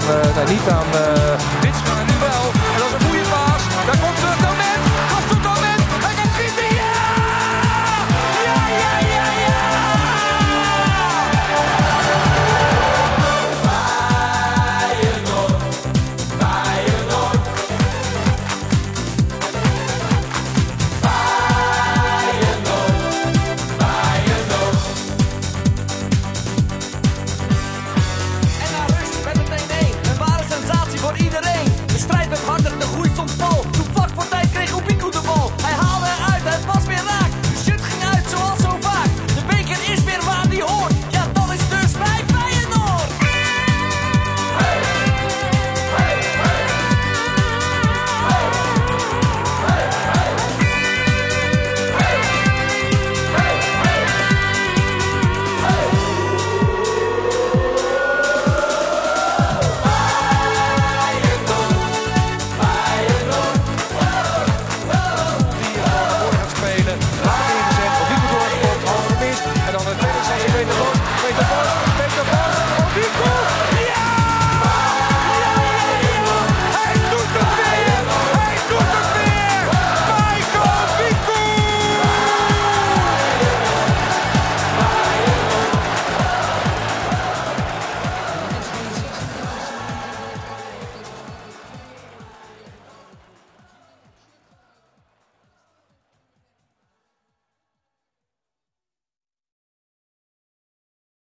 niet aan... Dit gaat nu wel. En dat is een goede paas. Daar komt het moment. Komt het moment. Hij gaat schieten. Ja! Ja, ja, ja, ja! Feyenoord. Feyenoord. Feyenoord. Feyenoord. En naar rust met het 1-1. Een ware sensatie voor iedereen. De strijd werd harder, de groei stond vol. Toen vlak voor tijd kreeg Obiku de bal. Hij haalde eruit, het was weer raak. De shit ging uit zoals zo vaak. De beker is weer waar die hoort. Ja, dat is dus bij Feyenoord. Spelen, laat ingezet, op die doorgekomen, half gemist. En dan het tweede 6 meter los, meter vast.